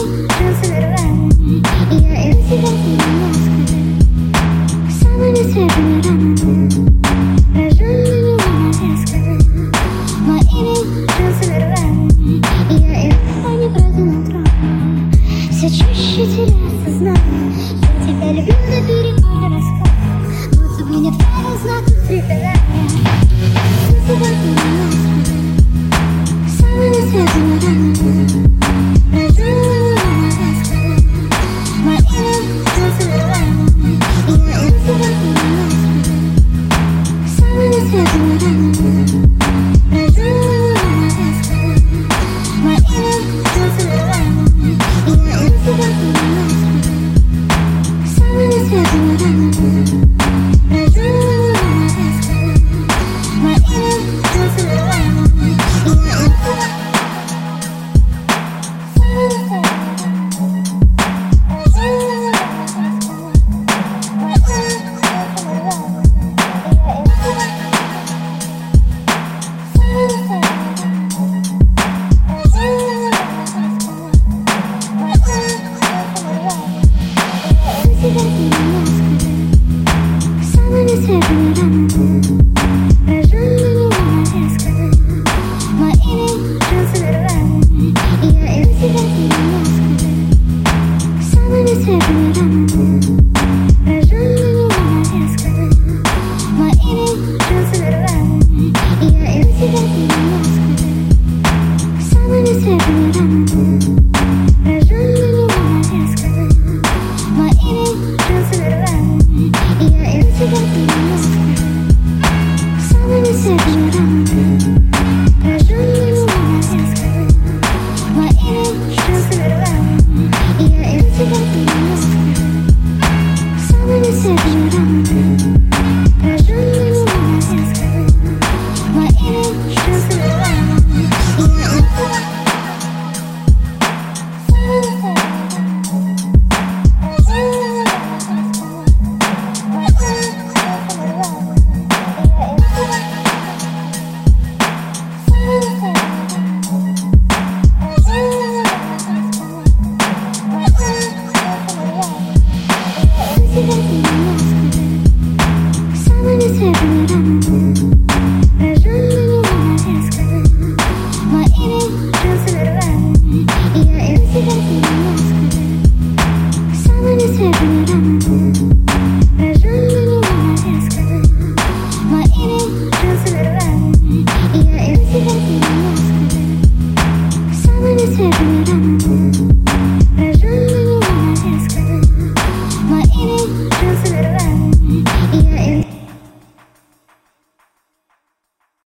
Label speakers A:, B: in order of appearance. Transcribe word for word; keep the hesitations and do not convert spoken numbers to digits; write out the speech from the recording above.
A: имени разорваны, и я иду тебя не сказать. Самыми светлыми ранами, рожденными занавесками, моими разорваны, и я иду по непроданным тропам. Все чаще теряю сознание, я тебя люблю наперекор гороскопа, будто бы нет твоих знаков препинания. Называй меня ласково, самыми светлыми ранами.